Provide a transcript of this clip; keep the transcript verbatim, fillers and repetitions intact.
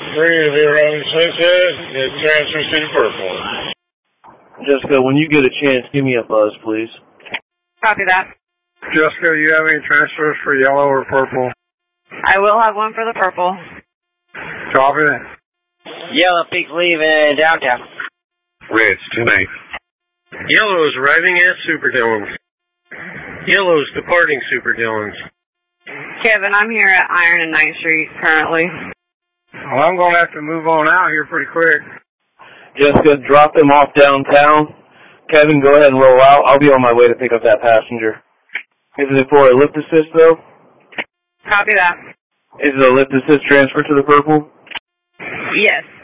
Three zero six eight, it transfers to the purple. Jessica, when you get a chance, give me a buzz, please. Copy that. Jessica, do you have any transfers for yellow or purple? I will have one for the purple. Copy that. Yellow peak leaving downtown. Red's two eight. Yellow is arriving at Super Dillon's. Yellow's departing Super Dillon's. Kevin, I'm here at Iron and ninth Street currently. Well, I'm going to have to move on out here pretty quick. Jessica, drop him off downtown. Kevin, go ahead and roll out. I'll be on my way to pick up that passenger. Is it for a lift assist, though? Copy that. Is it a lift assist transfer to the purple? Yes.